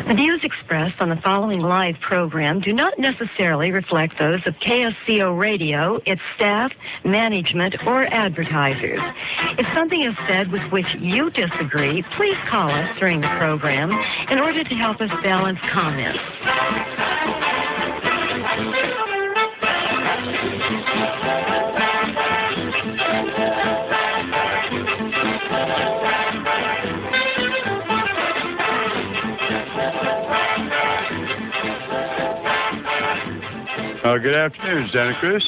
The views expressed on the following live program do not necessarily reflect those of KSCO Radio, its staff, management, or advertisers. If something is said with which you disagree, please call us during the program in order to help us balance comments. Good afternoon, Santa Cruz.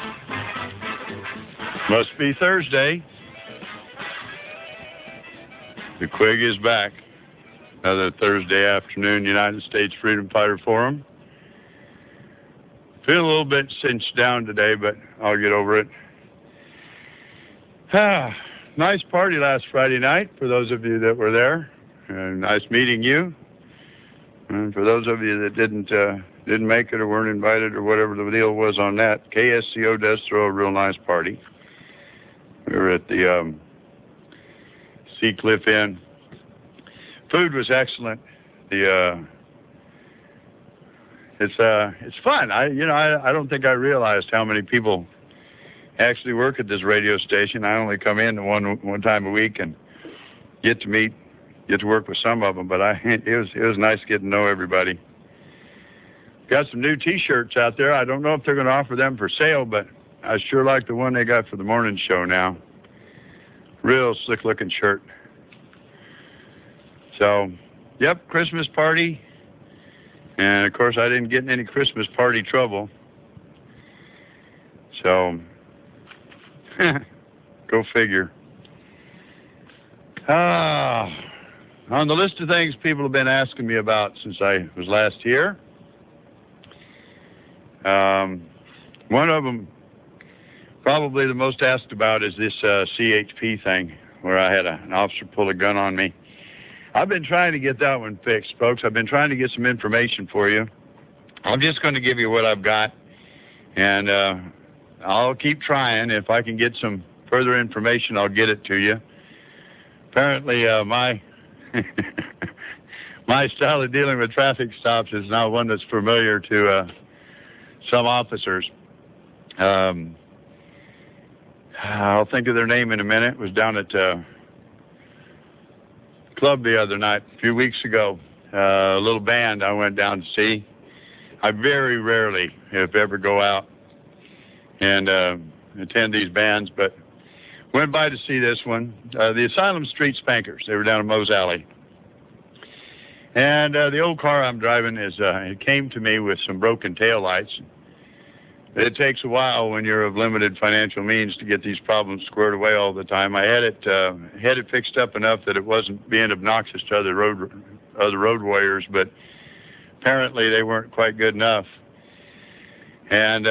Must be Thursday. The Quig is back. Another Thursday afternoon United States Freedom Fighter Forum. Feel a little bit cinched down today, but I'll get over it. Nice party last Friday night for those of you that were there. Nice meeting you. And for those of you that didn't make it or weren't invited or whatever the deal was on that, KSCO does throw a real nice party. We were at the Sea Cliff Inn. Food was excellent. It's fun. I don't think I realized how many people actually work at this radio station. I only come in one time a week and get to work with some of them, but it was nice getting to know everybody. Got some new T-shirts out there. I don't know if they're going to offer them for sale, but I sure like the one they got for the morning show now. Real slick-looking shirt. So, yep, Christmas party. And, of course, I didn't get in any Christmas party trouble. So, go figure. On the list of things people have been asking me about since I was last here, one of them, probably the most asked about, is this CHP thing where I had an officer pull a gun on me. I've been trying to get that one fixed, folks. I've been trying to get some information for you. I'm just going to give you what I've got, and I'll keep trying. If I can get some further information, I'll get it to you. Apparently, my style of dealing with traffic stops is not one that's familiar to some officers. I'll think of their name in a minute. It was down at club the other night, a few weeks ago. A little band I went down to see. I very rarely, if ever, go out and attend these bands, but went by to see this one. The Asylum Street Spankers. They were down at Mose Alley. And the old car I'm driving it came to me with some broken taillights. It takes a while when you're of limited financial means to get these problems squared away all the time. I had it fixed up enough that it wasn't being obnoxious to other road warriors, but apparently they weren't quite good enough. And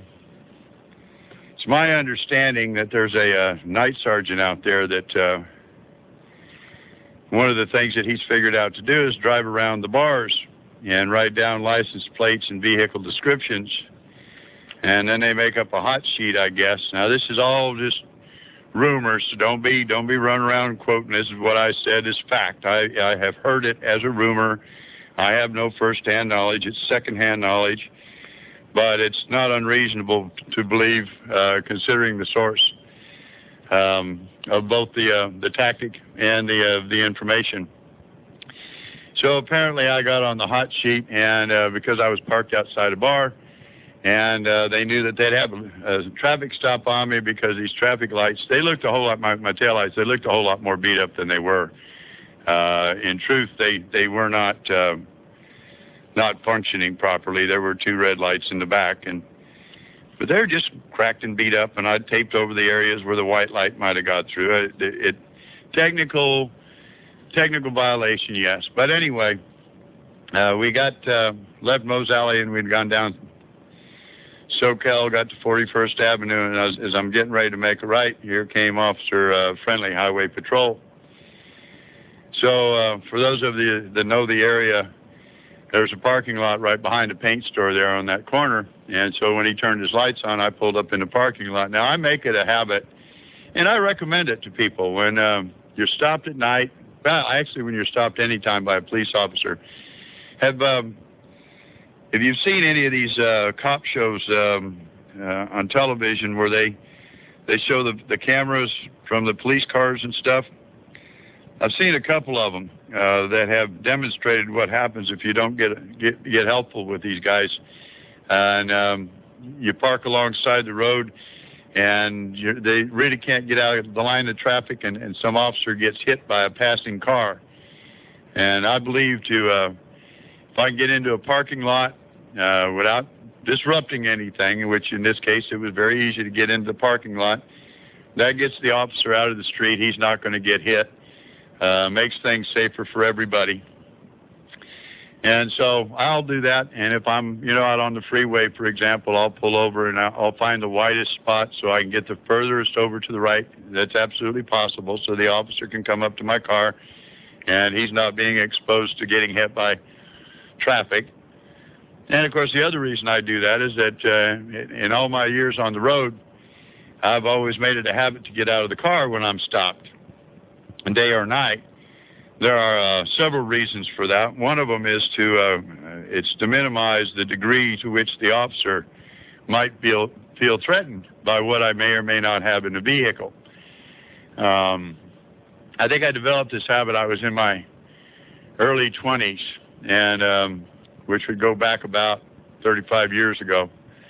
it's my understanding that there's a night sergeant out there that one of the things that he's figured out to do is drive around the bars and write down license plates and vehicle descriptions. And then they make up a hot sheet, I guess. Now, this is all just rumors, so don't be running around quoting this is what I said is fact. I have heard it as a rumor. I have no first-hand knowledge. It's second-hand knowledge. But it's not unreasonable to believe, considering the source of both the tactic and the information. So apparently I got on the hot sheet, and because I was parked outside a bar, and they knew that they'd have a traffic stop on me because these traffic lights, they looked a whole lot, my taillights, they looked a whole lot more beat up than they were. In truth, they were not functioning properly. There were two red lights in the back, but they're just cracked and beat up, and I'd taped over the areas where the white light might have got through. Technical violation, yes. But anyway, we got left Mose Alley, and we'd gone down SoCal, got to 41st Avenue, and as I'm getting ready to make a right, here came Officer Friendly, Highway Patrol. So for those of you that know the area, there's a parking lot right behind a paint store there on that corner, and so when he turned his lights on, I pulled up in the parking lot. Now, I make it a habit, and I recommend it to people when you're stopped at night. Well, actually, when you're stopped any time by a police officer, Have you seen any of these cop shows on television where they show the cameras from the police cars and stuff? I've seen a couple of them that have demonstrated what happens if you don't get helpful with these guys, and you park alongside the road, and they really can't get out of the line of traffic, and some officer gets hit by a passing car. And I believe if I can get into a parking lot without disrupting anything, which in this case it was very easy to get into the parking lot, that gets the officer out of the street. He's not going to get hit. Makes things safer for everybody. And so I'll do that. And if I'm, out on the freeway, for example, I'll pull over and I'll find the widest spot so I can get the furthest over to the right. That's absolutely possible, so the officer can come up to my car and he's not being exposed to getting hit by traffic. And, of course, the other reason I do that is that in all my years on the road, I've always made it a habit to get out of the car when I'm stopped, day or night. There are several reasons for that. One of them is to minimize the degree to which the officer might feel threatened by what I may or may not have in the vehicle. I think I developed this habit. I was in my early 20s, and which would go back about 35 years ago.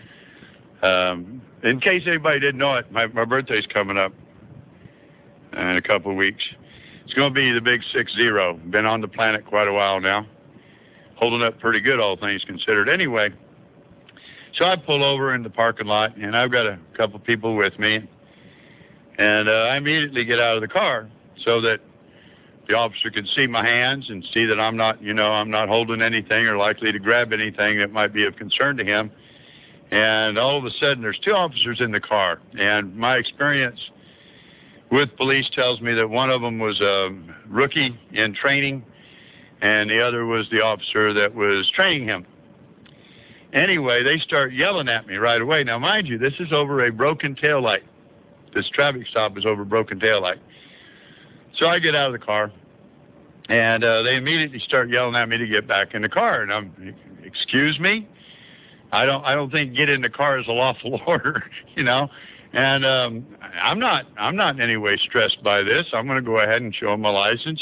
In case anybody didn't know it, my birthday's coming up in a couple of weeks. It's going to be the big 6-0. Been on the planet quite a while now. Holding up pretty good, all things considered. Anyway, so I pull over in the parking lot, and I've got a couple people with me. And I immediately get out of the car so that the officer can see my hands and see that I'm not holding anything or likely to grab anything that might be of concern to him. And all of a sudden, there's two officers in the car. And my experience with police tells me that one of them was a rookie in training, and the other was the officer that was training him. Anyway, they start yelling at me right away. Now, mind you, this is over a broken taillight. This traffic stop is over a broken taillight. So I get out of the car, and they immediately start yelling at me to get back in the car. And I'm, excuse me? I don't think get in the car is a lawful order, And I'm not in any way stressed by this. I'm going to go ahead and show them my license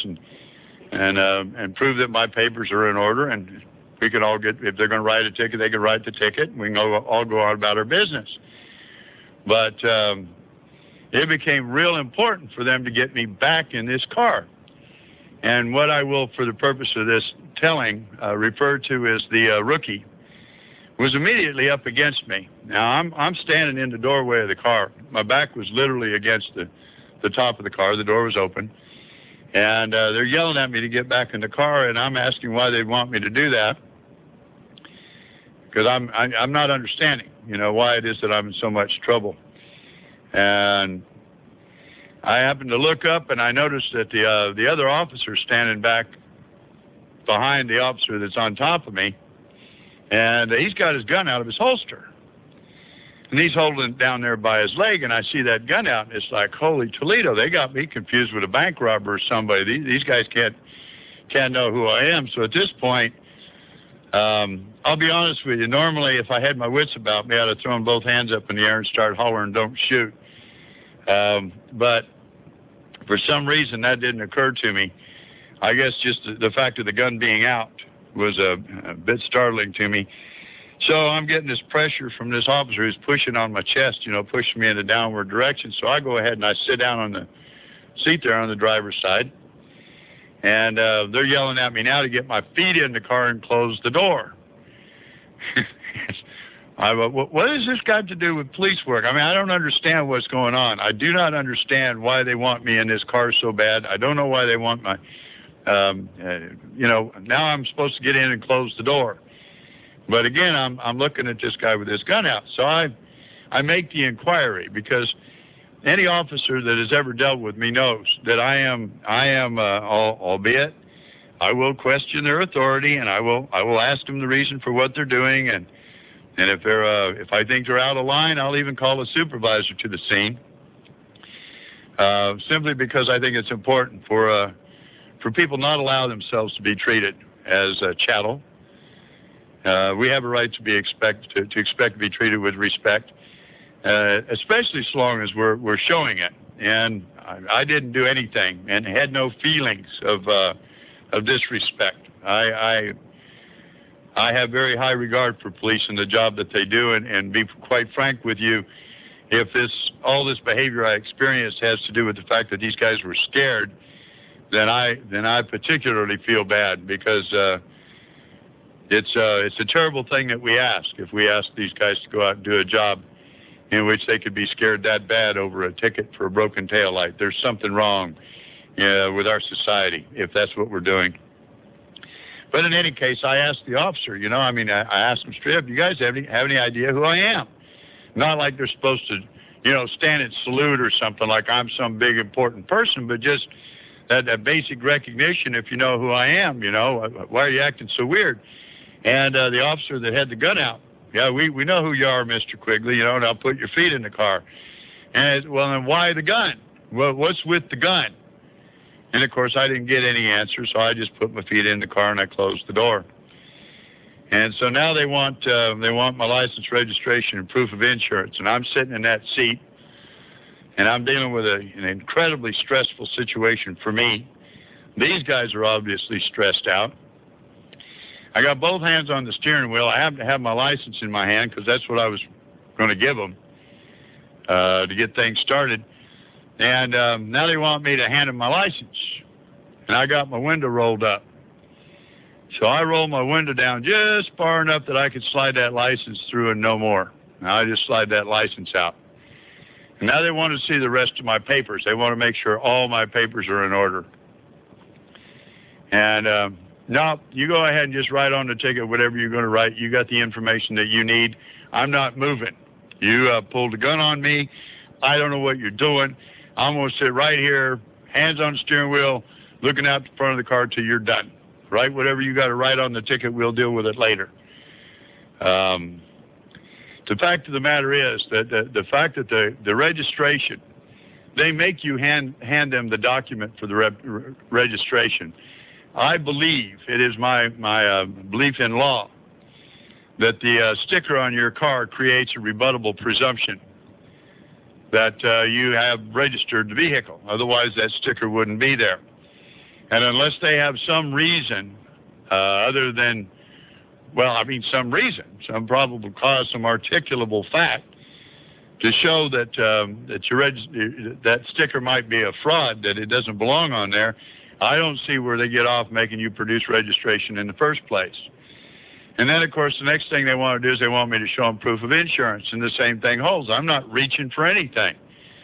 and prove that my papers are in order, and we can all get, if they're going to write a ticket, they can write the ticket. We can all go on about our business. But it became real important for them to get me back in this car. And what I will, for the purpose of this telling, refer to as the rookie, was immediately up against me. Now, I'm standing in the doorway of the car. My back was literally against the top of the car. The door was open. And they're yelling at me to get back in the car, and I'm asking why they want me to do that, because I'm not understanding, why it is that I'm in so much trouble. And I happened to look up, and I noticed that the other officer standing back behind the officer that's on top of me, and he's got his gun out of his holster. And he's holding it down there by his leg, and I see that gun out, and it's like, holy Toledo, they got me confused with a bank robber or somebody. These guys can't know who I am. So at this point, I'll be honest with you, normally if I had my wits about me, I'd have thrown both hands up in the air and started hollering, don't shoot. But for some reason, that didn't occur to me. I guess just the fact of the gun being out was a bit startling to me. So I'm getting this pressure from this officer who's pushing on my chest, pushing me in a downward direction. So I go ahead and I sit down on the seat there on the driver's side. And they're yelling at me now to get my feet in the car and close the door. What has this got to do with police work? I mean, I don't understand what's going on. I do not understand why they want me in this car so bad. I don't know why they want my... now I'm supposed to get in and close the door. But again, I'm looking at this guy with his gun out. So I make the inquiry, because any officer that has ever dealt with me knows that I am, albeit I will question their authority, and I will ask them the reason for what they're doing, and if I think they're out of line, I'll even call a supervisor to the scene. Simply because I think it's important for people not allow themselves to be treated as chattel We have a right to expect to be treated with respect, especially so long as we're showing it. And I didn't do anything and had no feelings of disrespect. I have very high regard for police and the job that they do, and be quite frank with you, if all this behavior I experienced has to do with the fact that these guys were scared, then I particularly feel bad, because it's a terrible thing that we ask. If we ask these guys to go out and do a job in which they could be scared that bad over a ticket for a broken taillight, there's something wrong with our society if that's what we're doing. But in any case, I asked the officer, I asked him straight up, you guys have any idea who I am? Not like they're supposed to, stand and salute or something like I'm some big important person, but just that basic recognition. If you know who I am, why are you acting so weird? And the officer that had the gun out, yeah, we know who you are, Mr. Quigley, and I'll put your feet in the car. And well, then why the gun? Well, what's with the gun? And of course, I didn't get any answer, so I just put my feet in the car and I closed the door. And so now they want my license, registration, and proof of insurance. And I'm sitting in that seat, and I'm dealing with an incredibly stressful situation for me. These guys are obviously stressed out. I got both hands on the steering wheel. I happen to have my license in my hand because that's what I was going to give them to get things started. And now they want me to hand them my license. And I got my window rolled up. So I rolled my window down just far enough that I could slide that license through and no more. Now I just slide that license out. And now they want to see the rest of my papers. They want to make sure all my papers are in order. And no, you go ahead and just write on the ticket whatever you're going to write. You got the information that you need. I'm not moving. You pulled a gun on me. I don't know what you're doing. I'm going to sit right here, hands on the steering wheel, looking out the front of the car till you're done. Write whatever you got to write on the ticket. We'll deal with it later. The fact of the matter is that the fact that the registration, they make you hand them the document for the registration. I believe, it is my belief in law, that the sticker on your car creates a rebuttable presumption that you have registered the vehicle. Otherwise, that sticker wouldn't be there. And unless they have some reason other than, some probable cause, some articulable fact to show that that sticker might be a fraud, that it doesn't belong on there, I don't see where they get off making you produce registration in the first place. And then, of course, the next thing they want to do is they want me to show them proof of insurance, and the same thing holds. I'm not reaching for anything.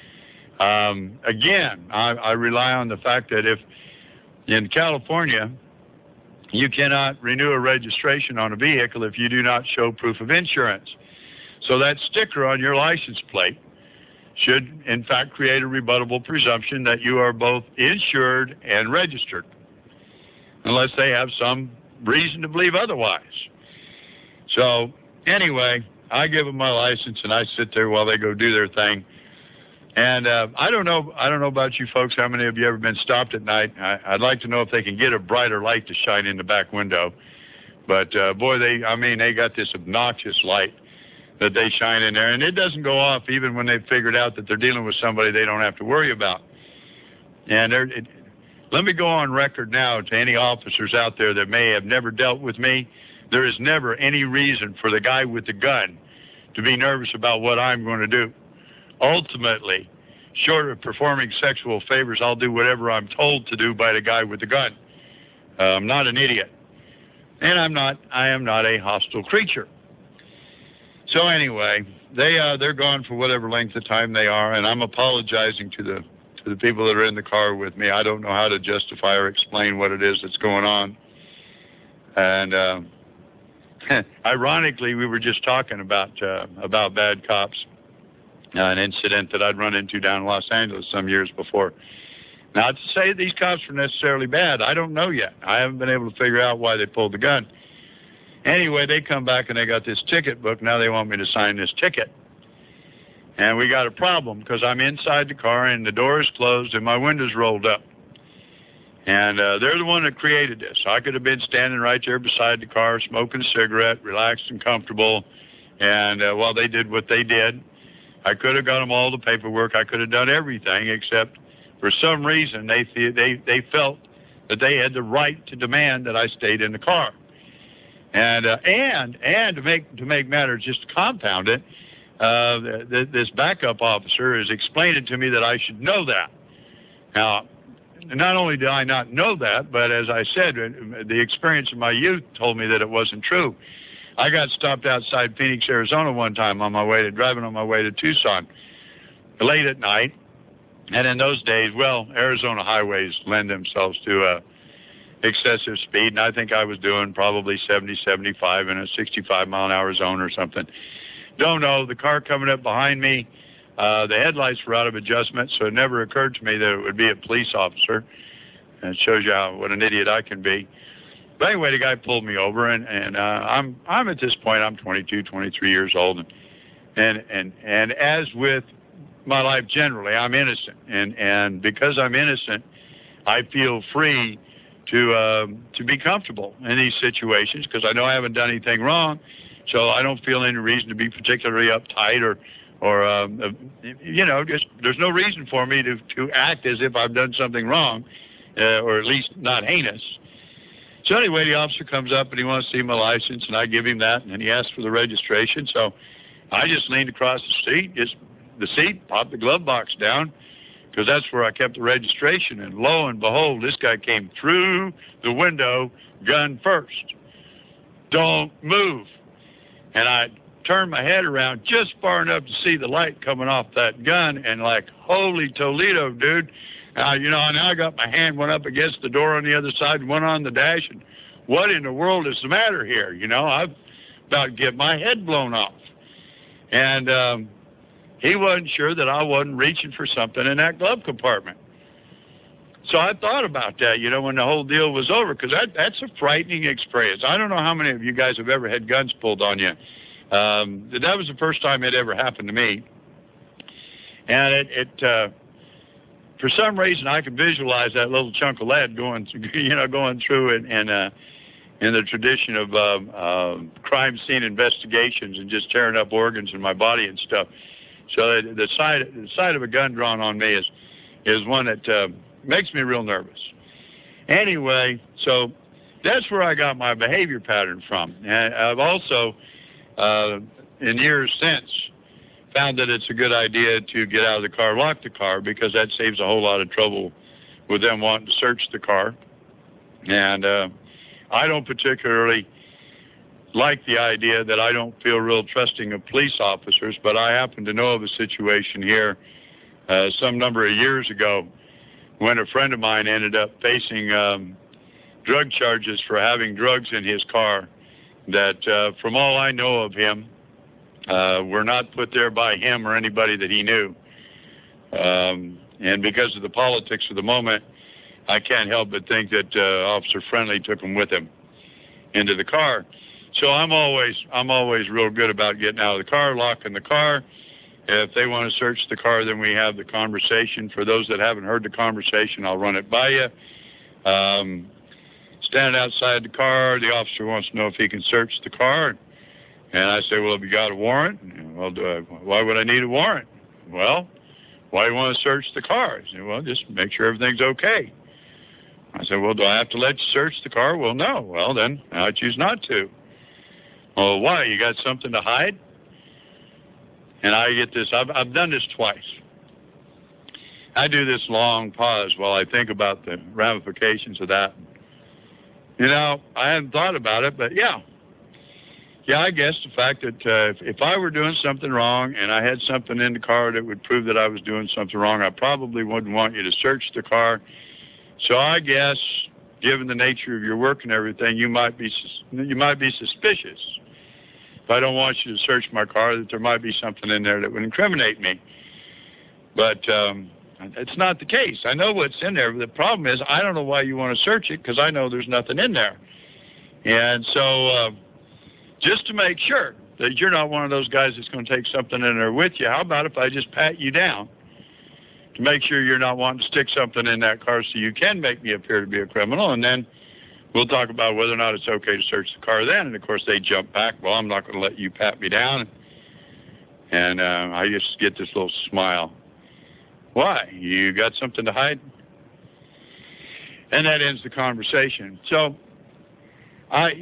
Again, I rely on the fact that if in California, you cannot renew a registration on a vehicle if you do not show proof of insurance. So that sticker on your license plate should, in fact, create a rebuttable presumption that you are both insured and registered, unless they have some reason to believe otherwise. So, anyway, I give them my license, and I sit there while they go do their thing. And I don't know about you folks, how many of you ever been stopped at night? I'd like to know if they can get a brighter light to shine in the back window. But, boy, they got this obnoxious light that they shine in there, and it doesn't go off even when they've figured out that they're dealing with somebody they don't have to worry about. And let me go on record now to any officers out there that may have never dealt with me. There is never any reason for the guy with the gun to be nervous about what I'm going to do. Ultimately, short of performing sexual favors, I'll do whatever I'm told to do by the guy with the gun. I'm not an idiot. And I am not a hostile creature. So anyway, they're gone for whatever length of time they are, and I'm apologizing to the people that are in the car with me. I don't know how to justify or explain what it is that's going on. And ironically, we were just talking about bad cops, an incident that I'd run into down in Los Angeles some years before. Not to say these cops were necessarily bad. I don't know yet. I haven't been able to figure out why they pulled the gun. Anyway, they come back and they got this ticket book. Now they want me to sign this ticket. And we got a problem because I'm inside the car and the door is closed and my window's rolled up. And they're the one that created this. I could have been standing right there beside the car, smoking a cigarette, relaxed and comfortable. And while they did what they did, I could have got them all the paperwork. I could have done everything, except for some reason they felt that they had the right to demand that I stayed in the car. And to make matters just to compound it, this backup officer is explaining to me that I should know that. Now, not only did I not know that, but as I said, the experience of my youth told me that it wasn't true. I got stopped outside Phoenix, Arizona one time driving on my way to Tucson late at night. And in those days, well, Arizona highways lend themselves to excessive speed. And I think I was doing probably 70, 75 in a 65-mile-an-hour zone or something. Don't know. The car coming up behind me, the headlights were out of adjustment, so it never occurred to me that it would be a police officer. And it shows you what an idiot I can be. But anyway, the guy pulled me over, and I'm at this point, I'm 22, 23 years old, and as with my life generally, I'm innocent, and because I'm innocent, I feel free to be comfortable in these situations because I know I haven't done anything wrong, so I don't feel any reason to be particularly uptight or just there's no reason for me to act as if I've done something wrong, or at least not heinous. So anyway, the officer comes up and he wants to see my license, and I give him that, and then he asks for the registration. So I just leaned across the seat, popped the glove box down, because that's where I kept the registration. And lo and behold, this guy came through the window, gun first. Don't move. And I turned my head around just far enough to see the light coming off that gun, and like, holy Toledo, dude. Now I got my hand went up against the door on the other side and went on the dash, and what in the world is the matter here? I've about to get my head blown off. And he wasn't sure that I wasn't reaching for something in that glove compartment. So I thought about that, when the whole deal was over, because that's a frightening experience. I don't know how many of you guys have ever had guns pulled on you. That was the first time it ever happened to me. And it for some reason, I could visualize that little chunk of lead going through it, and in the tradition of crime scene investigations and just tearing up organs in my body and stuff. So the sight of a gun drawn on me is one that makes me real nervous. Anyway, so that's where I got my behavior pattern from. And I've also, in years since, found that it's a good idea to get out of the car, lock the car, because that saves a whole lot of trouble with them wanting to search the car. And I don't particularly like the idea that I don't feel real trusting of police officers, but I happen to know of a situation here some number of years ago when a friend of mine ended up facing drug charges for having drugs in his car that, from all I know of him, were not put there by him or anybody that he knew. And because of the politics of the moment, I can't help but think that Officer Friendly took him with him into the car. So I'm always real good about getting out of the car, locking the car. If they want to search the car, then we have the conversation. For those that haven't heard the conversation, I'll run it by you. Standing outside the car, the officer wants to know if he can search the car. And I say, well, have you got a warrant? Well, why would I need a warrant? Well, why do you want to search the car? I said, well, just make sure everything's okay. I said, well, do I have to let you search the car? Well, no. Well, then I choose not to. Well, why? You got something to hide? And I get this. I've done this twice. I do this long pause while I think about the ramifications of that. I hadn't thought about it, but yeah, I guess the fact that if I were doing something wrong and I had something in the car that would prove that I was doing something wrong, I probably wouldn't want you to search the car. So I guess, given the nature of your work and everything, you might be suspicious. If I don't want you to search my car, that there might be something in there that would incriminate me. But it's not the case. I know what's in there. But the problem is I don't know why you want to search it, because I know there's nothing in there. And so just to make sure that you're not one of those guys that's going to take something in there with you, how about if I just pat you down to make sure you're not wanting to stick something in that car so you can make me appear to be a criminal, and then we'll talk about whether or not it's okay to search the car then. And, of course, they jump back. Well, I'm not going to let you pat me down. And I just get this little smile. Why? You got something to hide? And that ends the conversation. So, I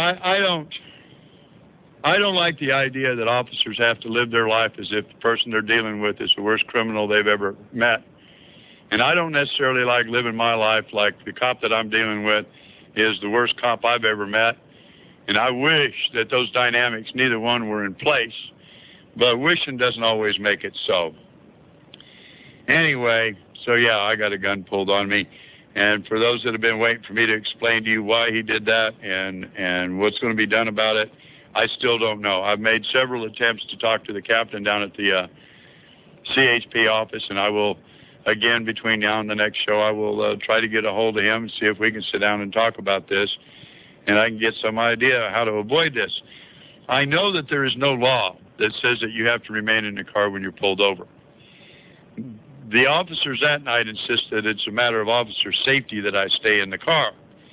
don't like the idea that officers have to live their life as if the person they're dealing with is the worst criminal they've ever met. And I don't necessarily like living my life like the cop that I'm dealing with is the worst cop I've ever met. And I wish that those dynamics, neither one were in place. But wishing doesn't always make it so. Anyway, so yeah, I got a gun pulled on me. And for those that have been waiting for me to explain to you why he did that and what's going to be done about it, I still don't know. I've made several attempts to talk to the captain down at the CHP office, and I will, again, between now and the next show, I will try to get a hold of him and see if we can sit down and talk about this, and I can get some idea how to avoid this. I know that there is no law that says that you have to remain in the car when you're pulled over. The officers that night insisted it's a matter of officer safety that I stay in the car.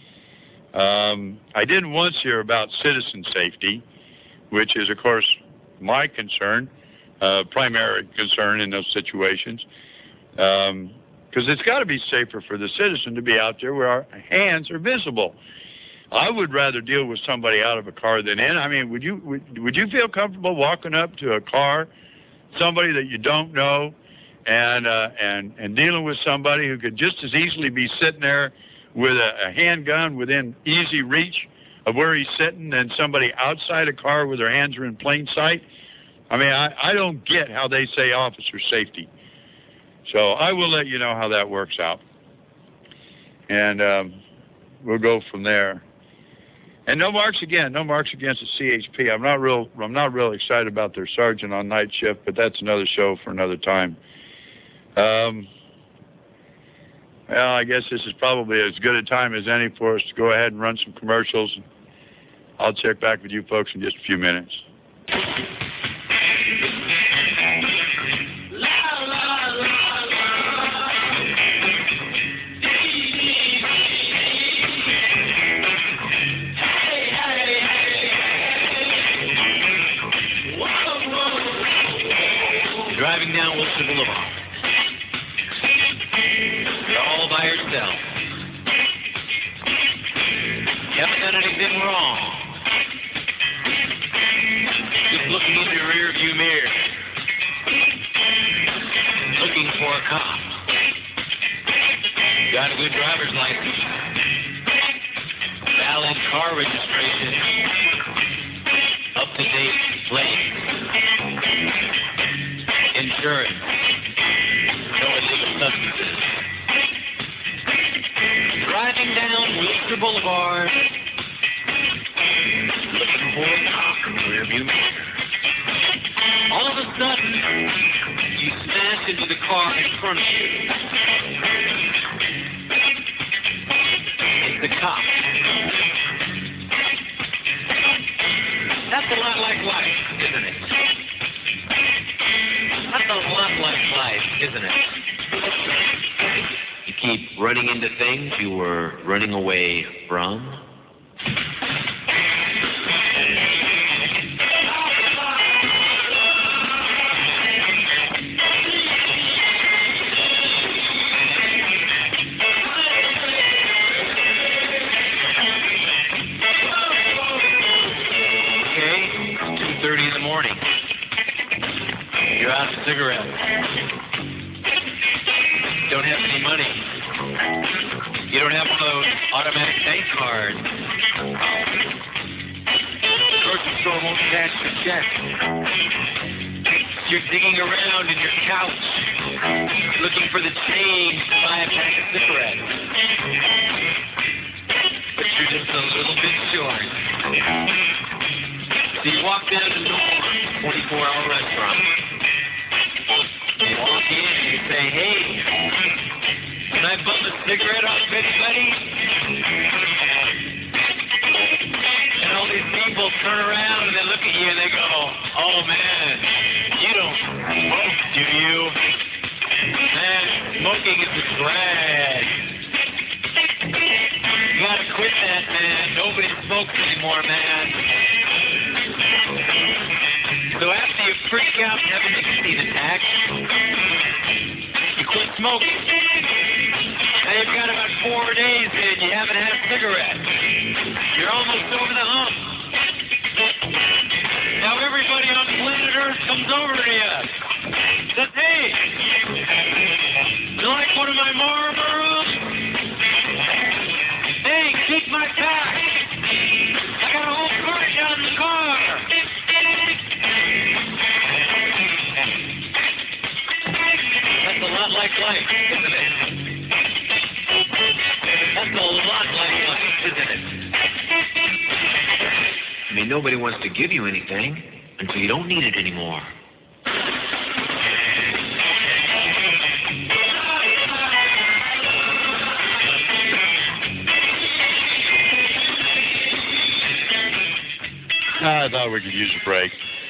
I didn't once hear about citizen safety, which is, of course, my concern, primary concern in those situations, because it's got to be safer for the citizen to be out there where our hands are visible. I would rather deal with somebody out of a car than in. I mean, would you feel comfortable walking up to a car, somebody that you don't know, and dealing with somebody who could just as easily be sitting there with a handgun within easy reach of where he's sitting than somebody outside a car where their hands are in plain sight? I mean, I don't get how they say officer safety. So I will let you know how that works out. And we'll go from there. And no marks against the CHP. I'm not real excited about their sergeant on night shift, but that's another show for another time. Well, I guess this is probably as good a time as any for us to go ahead and run some commercials. I'll check back with you folks in just a few minutes. Driving down Wilshire Boulevard. You're all by yourself. You haven't done anything wrong. Just looking in your rear view mirror. Looking for a cop. Got a good driver's license. Valid car registration. Up-to-date plate. Insurance. No illegal substances. Driving down Wilshire Boulevard. Looking for a cop in the rearview mirror. All of a sudden, you smash into the car in front of you. It's the cop. That's a lot like life, isn't it? That's a lot like life, isn't it? You keep running into things you were running away from. You're out of cigarettes. Don't have any money. You don't have one of those automatic bank cards. The grocery store won't cash the check. You're digging around in your couch, looking for the change to buy a pack of cigarettes. But you're just a little bit short. So you walk down to Norm, 24-hour restaurant. You walk in and you say, hey, can I bum a cigarette off anybody? And all these people turn around and they look at you and they go, oh man, you don't smoke, do you? Man, Smoking is a drag. You gotta quit that, man. Nobody smokes anymore, man. So after you freak out and have a nicotine attack, you quit smoking. Now you've got about 4 days in, you haven't had a cigarette. You're almost over the hump. Now everybody on planet Earth comes over to you. Says, hey, you like one of my Marlboros? Hey, keep my pack. I got a whole cart down in the car. That's a lot like life, isn't it? That's a lot like life, isn't it? I mean, nobody wants to give you anything until you don't need it anymore. I thought we could use a break.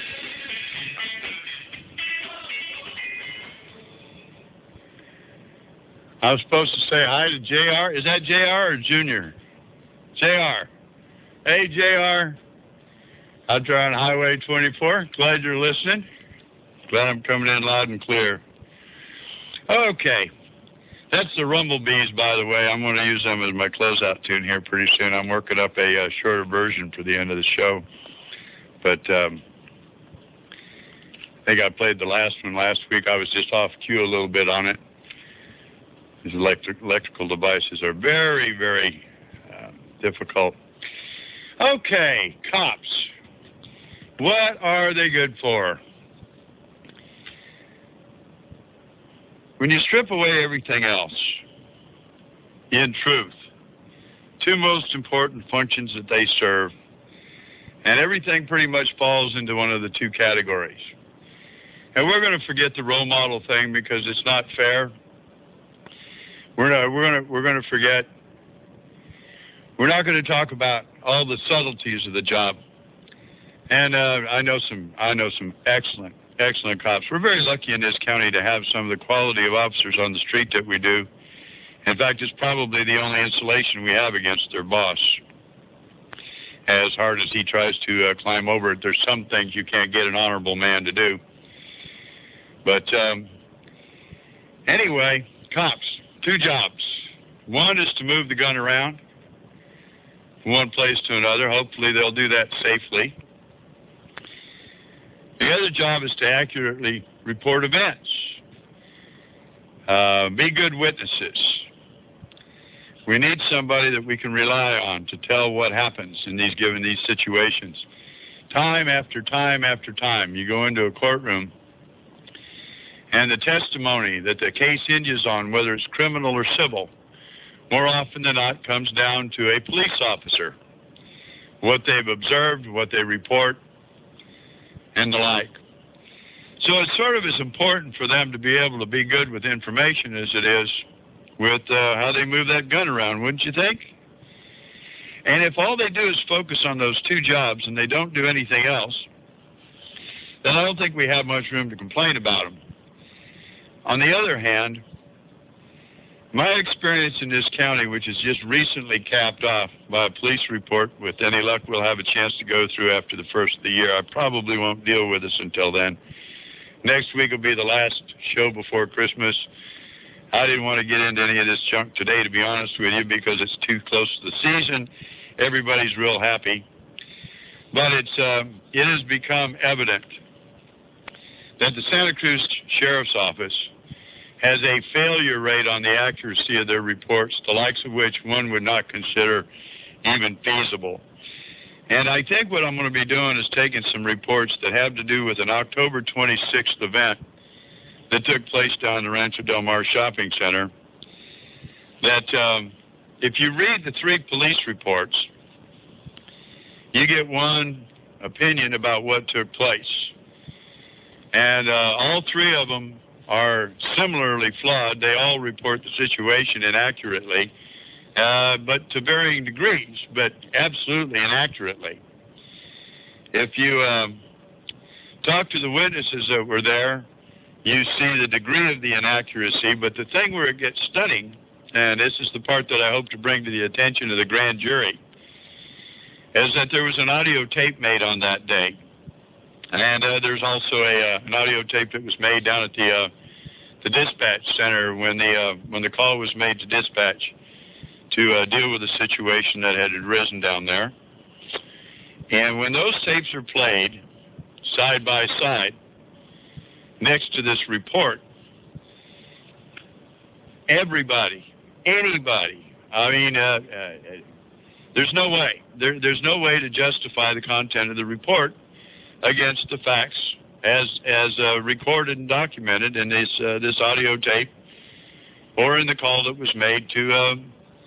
I was supposed to say hi to JR. Is that JR or Junior? JR. Hey, JR. Out there on Highway 24. Glad you're listening. Glad I'm coming in loud and clear. Okay. That's the Rumblebees, by the way. I'm going to use them as my closeout tune here pretty soon. I'm working up a shorter version for the end of the show. But I think I played the last one last week. I was just off cue a little bit on it. These electrical devices are very, very difficult. Okay, cops. What are they good for? When you strip away everything else, in truth, two most important functions that they serve, and everything pretty much falls into one of the two categories. And we're going to forget the role model thing because it's not fair. We're going to forget. We're not going to talk about all the subtleties of the job. And I know some excellent cops. We're very lucky in this county to have some of the quality of officers on the street that we do. In fact, it's probably the only insulation we have against their boss. As hard as he tries to climb over it, there's some things you can't get an honorable man to do. But anyway, cops, two jobs. One is to move the gun around from one place to another. Hopefully they'll do that safely. The other job is to accurately report events. Be good witnesses. We need somebody that we can rely on to tell what happens in these situations. Time after time after time, you go into a courtroom, and the testimony that the case hinges on, whether it's criminal or civil, more often than not comes down to a police officer. What they've observed, what they report, and the like. So it's sort of as important for them to be able to be good with information as it is with how they move that gun around, wouldn't you think? And if all they do is focus on those two jobs and they don't do anything else, then I don't think we have much room to complain about them. On the other hand, my experience in this county, which is just recently capped off by a police report, with any luck we'll have a chance to go through after the first of the year. I probably won't deal with this until then. Next week will be the last show before Christmas. I didn't want to get into any of this junk today, to be honest with you, because it's too close to the season. Everybody's real happy. But it has become evident that the Santa Cruz Sheriff's Office has a failure rate on the accuracy of their reports, the likes of which one would not consider even feasible. And I think what I'm going to be doing is taking some reports that have to do with an October 26th event that took place down in the Rancho Del Mar Shopping Center, that if you read the three police reports, you get one opinion about what took place. And all three of them are similarly flawed. They all report the situation inaccurately, but to varying degrees, but absolutely inaccurately. If you talk to the witnesses that were there, you see the degree of the inaccuracy. But the thing where it gets stunning, and this is the part that I hope to bring to the attention of the grand jury, is that there was an audio tape made on that day. And there's also an audio tape that was made down at the dispatch center when the call was made to dispatch to deal with the situation that had arisen down there. And when those tapes are played side by side next to this report, everybody, anybody, I mean, there's no way. There's no way to justify the content of the report against the facts as recorded and documented in this audio tape, or in the call that was made to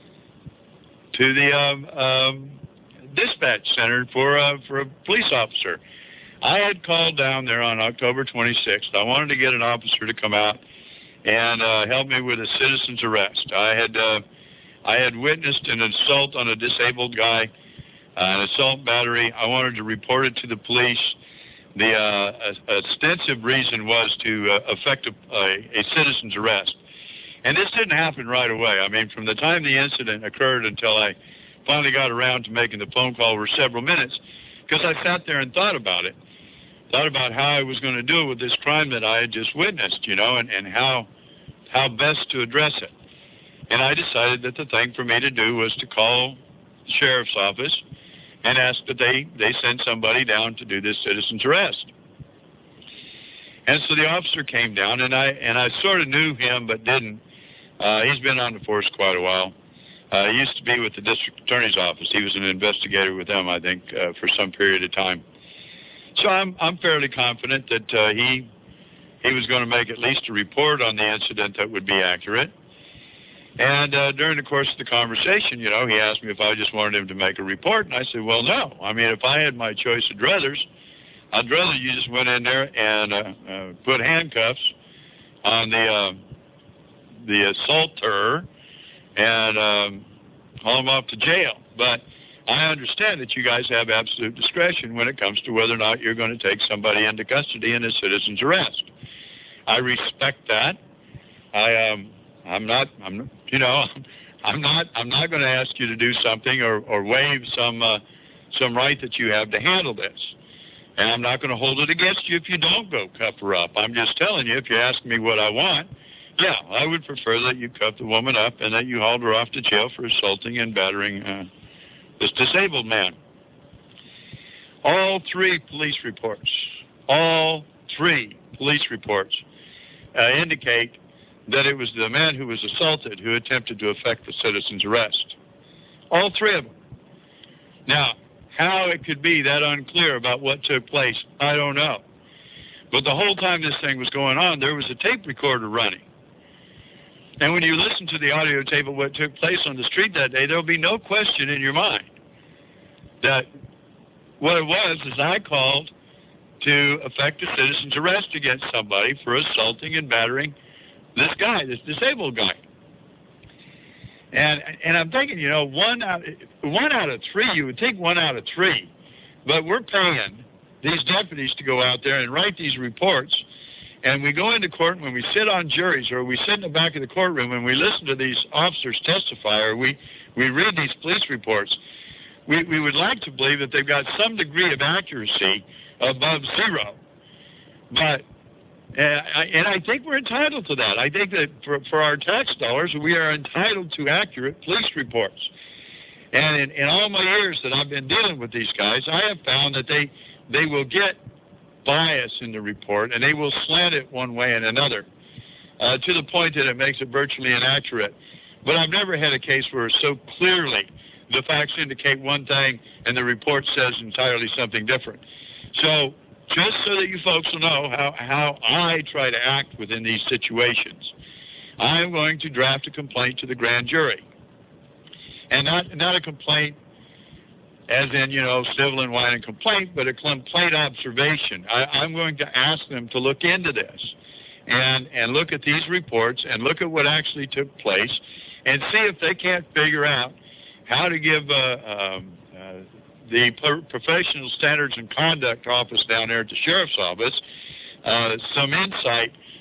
the dispatch center for a police officer. I had called down there on October 26th. I wanted to get an officer to come out and help me with a citizen's arrest. I had witnessed an assault on a disabled guy, an assault battery. I wanted to report it to the police. The ostensive reason was to effect a citizen's arrest. And this didn't happen right away. I mean, from the time the incident occurred until I finally got around to making the phone call were several minutes, because I sat there and thought about it, thought about how I was going to deal with this crime that I had just witnessed, you know, and how best to address it. And I decided that the thing for me to do was to call the sheriff's office and ask that they send somebody down to do this citizen's arrest. And so the officer came down, and I sort of knew him but didn't. He's been on the force quite a while. He used to be with the district attorney's office. He was an investigator with them, I think, for some period of time. So I'm fairly confident that he was going to make at least a report on the incident that would be accurate. And during the course of the conversation, you know, he asked me if I just wanted him to make a report, and I said, well, no. I mean, if I had my choice of druthers, I'd rather you just went in there and put handcuffs on the assaulter and haul him off to jail. But I understand that you guys have absolute discretion when it comes to whether or not you're going to take somebody into custody in a citizen's arrest. I respect that. I'm not going to ask you to do something or waive some right that you have to handle this. And I'm not going to hold it against you if you don't go cuff her up. I'm just telling you, if you ask me what I want, yeah, I would prefer that you cuff the woman up and that you hauled her off to jail for assaulting and battering this disabled man. All three police reports indicate that it was the man who was assaulted who attempted to effect the citizen's arrest. All three of them. Now, how it could be that unclear about what took place, I don't know. But the whole time this thing was going on, there was a tape recorder running. And when you listen to the audio tape of what took place on the street that day, there'll be no question in your mind that what it was is I called to effect a citizen's arrest against somebody for assaulting and battering this guy, this disabled guy. And I'm thinking, you know, one out of three, you would think 1 out of 3, but we're paying these deputies to go out there and write these reports, and we go into court, and when we sit on juries or we sit in the back of the courtroom and we listen to these officers testify or we read these police reports, we would like to believe that they've got some degree of accuracy above zero. But and I think we're entitled to that. I think that for our tax dollars, we are entitled to accurate police reports. And in all my years that I've been dealing with these guys, I have found that they will get bias in the report, and they will slant it one way and another to the point that it makes it virtually inaccurate. But I've never had a case where so clearly the facts indicate one thing and the report says entirely something different. So just so that you folks will know how I try to act within these situations, I am going to draft a complaint to the grand jury. And not a complaint as in, you know, civil and whining complaint, but a complaint observation. I'm going to ask them to look into this and look at these reports and look at what actually took place and see if they can't figure out how to give the Professional Standards and Conduct Office down there at the Sheriff's Office some insight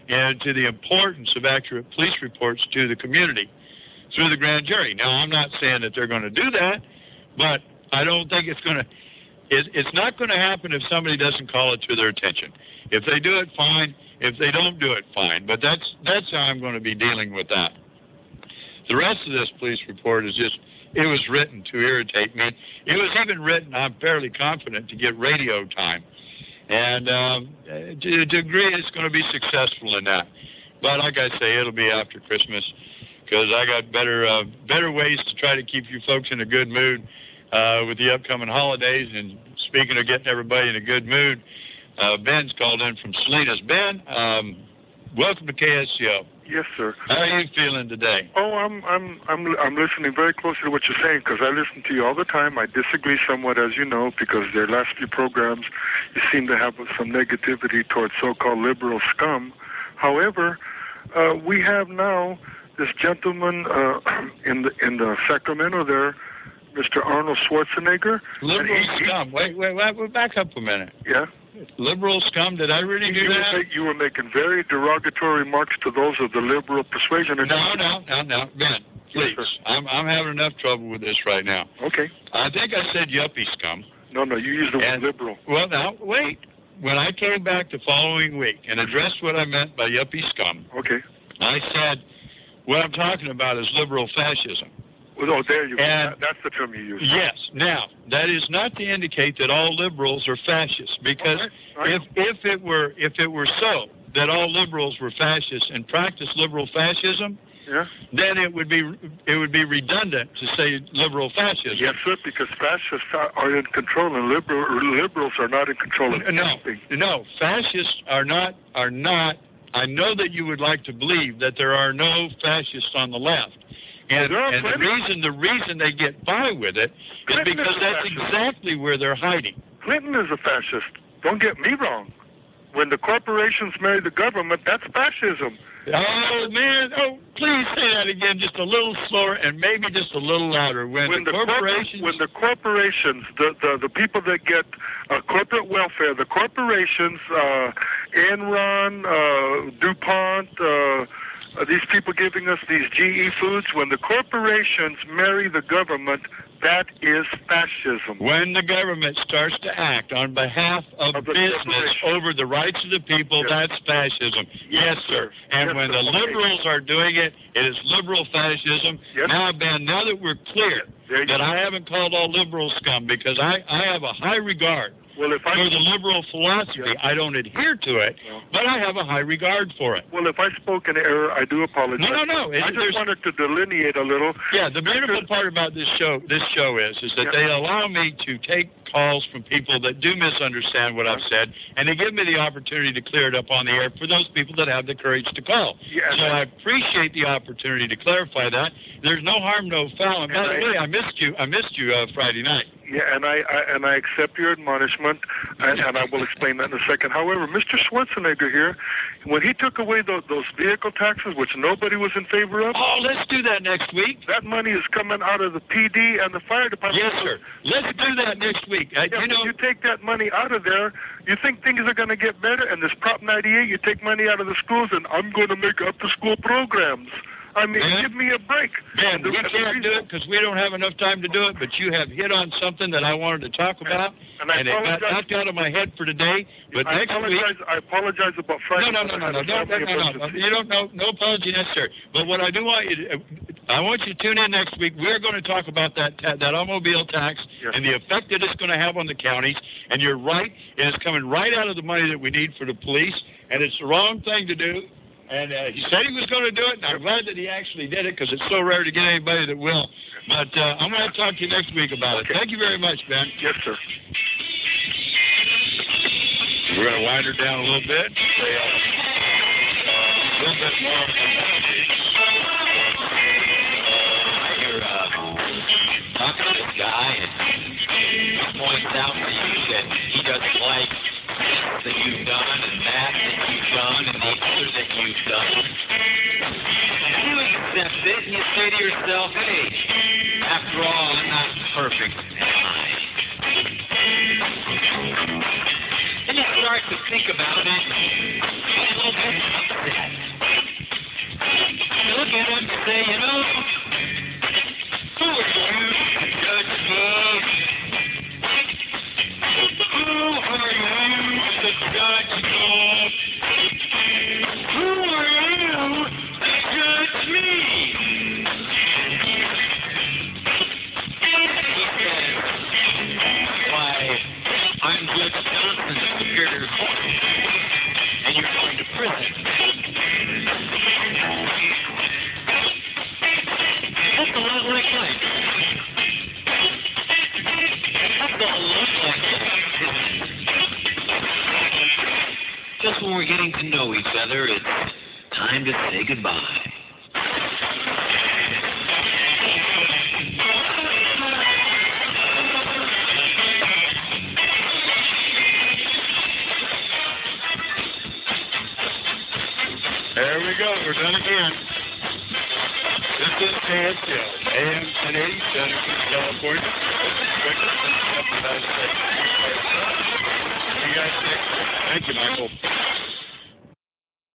and to the importance of accurate police reports to the community through the grand jury. Now, I'm not saying that they're going to do that, but I don't think it's going to. It's not going to happen if somebody doesn't call it to their attention. If they do it, fine. If they don't do it, fine. But that's how I'm going to be dealing with that. The rest of this police report is just, it was written to irritate me. It was even written, I'm fairly confident, to get radio time. And to a degree, it's going to be successful in that. But like I say, it'll be after Christmas, because I got better ways to try to keep you folks in a good mood with the upcoming holidays. And speaking of getting everybody in a good mood, Ben's called in from Salinas. Ben, welcome to KSCO. Yes, sir. How are you feeling today? Oh, I'm listening very closely to what you're saying, because I listen to you all the time. I disagree somewhat, as you know, because their last few programs, you seem to have some negativity towards so-called liberal scum. However, we have now this gentleman in the Sacramento there, Mr. Arnold Schwarzenegger. Liberal scum. Wait, back up a minute. Yeah? Liberal scum? Did I really do that? You were making very derogatory remarks to those of the liberal persuasion. No. Ben, please. Yes, I'm having enough trouble with this right now. Okay. I think I said yuppie scum. No, you used the word liberal. Well, now, wait. When I came back the following week and addressed what I meant by yuppie scum, okay, I said what I'm talking about is liberal fascism. Oh, there you go. That's the term you use. Yes. Now, that is not to indicate that all liberals are fascists, because if it were so that all liberals were fascists and practiced liberal fascism, then it would be redundant to say liberal fascism. Yes, sir, because fascists are in control and liberals are not in control of anything. No, fascists are not. I know that you would like to believe that there are no fascists on the left. And the reason they get by with it is because that's exactly where they're hiding. Clinton is a fascist. Don't get me wrong. When the corporations marry the government, that's fascism. Oh, man. Oh, please say that again just a little slower and maybe just a little louder. When the corporations, the people that get corporate welfare, the corporations, Enron, DuPont, these people giving us these GE foods, when the corporations marry the government, that is fascism. When the government starts to act on behalf of business over the rights of the people, that's fascism. Yes, sir. And when the liberals are doing it, it is liberal fascism. Now, Ben, now that we're clear that I haven't called all liberals scum, because I have a high regard for the liberal philosophy. I don't adhere to it, but I have a high regard for it. Well, if I spoke in error, I do apologize. No. I just wanted to delineate a little. Yeah, the beautiful part about this show is that they allow me to take calls from people that do misunderstand what I've said, and they give me the opportunity to clear it up on the air for those people that have the courage to call. So I appreciate the opportunity to clarify that. There's no harm, no foul. And by the way, I missed you Friday night. Yeah, and I accept your admonishment, and I will explain that in a second. However, Mr. Schwarzenegger here, when he took away those vehicle taxes, which nobody was in favor of. Oh, let's do that next week. That money is coming out of the PD and the fire department. Yes, sir. Let's do that next week. You take that money out of there, you think things are going to get better, and this Prop 98, you take money out of the schools, and I'm going to make after-school programs. I mean, give me a break. Man, we can't do it because we don't have enough time to do it, but you have hit on something that I wanted to talk about, and it got knocked out of my head for today. But I apologize about Friday. No. You don't know. No apology necessary. But what I do want you to, I want you to tune in next week. We're going to talk about that automobile tax and the effect that it's going to have on the counties. And you're right, it is coming right out of the money that we need for the police, and it's the wrong thing to do. And he said he was going to do it, and I'm glad that he actually did it, because it's so rare to get anybody that will. But I'm going to talk to you next week about it. Thank you very much, Ben. Yes, sir. We're going to wind her down a little bit. A little bit more. You're talking to this guy, and he points out to you that he doesn't like that you've done and that you've done and the other that you've done. You accept it and you say to yourself, hey, after all, I'm not perfect, am I? Then you start to think about it, a little bit upset. You look at him and say, you know, who are you to judge me? Who are you to judge me? Who are you to judge me? He says, why, I'm Judge Johnson's superior court, and you're going to prison. That's a lot like life. That's a lot like life, isn't it? Just when we're getting to know each other, it's time to say goodbye. There we go. We're done again. This is KSL, AM 1080, Santa Cruz, California. See you guys next week. Thank you, Michael.